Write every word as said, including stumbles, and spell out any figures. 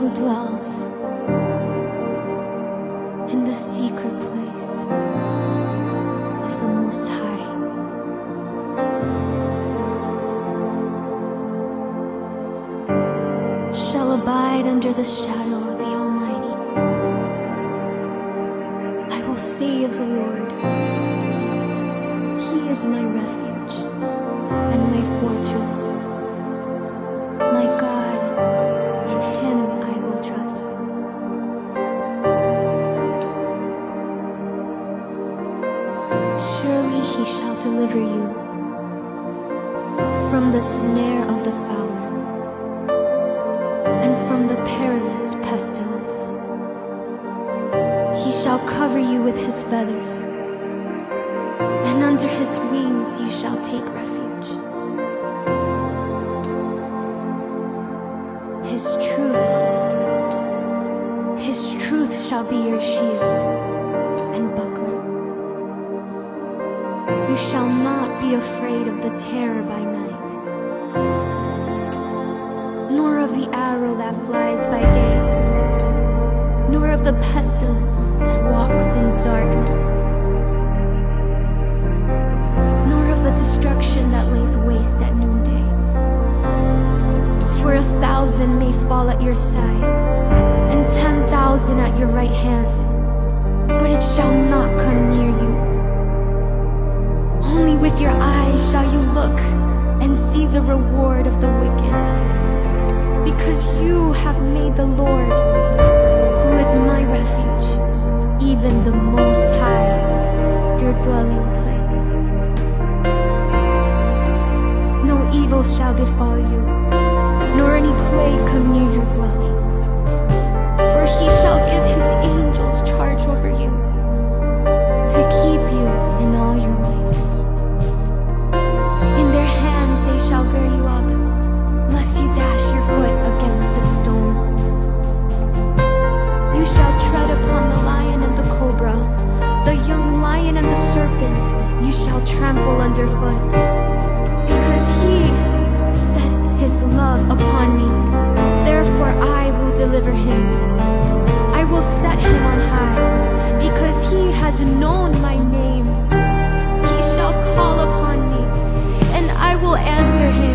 who dwells in the secret place of the Most High shall abide under the shadow of the Almighty. I will say of the Lord, He is my refuge and my fortress, my God, in Him I will trust. Surely He shall deliver you from the snare of the fowler and from the perilous pestilence. He shall cover you with His feathers, and under His wings you shall take refuge. His truth, His truth shall be your shield and buckler. You shall not be afraid of the terror by night, nor of the arrow that flies by day, nor of the pestilence that walks in darkness, nor of the destruction that lays waste at noonday. For a thousand may fall at your side, and ten thousand at your right hand, but it shall not come near you. Only with your eyes shall you look and see the reward of the wicked, because you have made the Lord, who is my refuge, even the Most High, your dwelling place. No evil shall befall you, nor any plague come near your dwelling. For He shall give His angels charge over you, to keep you in all your ways. In their hands they shall bear you up, lest you dash your foot against a stone. You shall tread upon the lion and the cobra, the young lion and the serpent you shall trample underfoot. Because He set His love upon me, therefore I will deliver him. I will set him on high, because he has known my name. He shall call upon me, and I will answer him.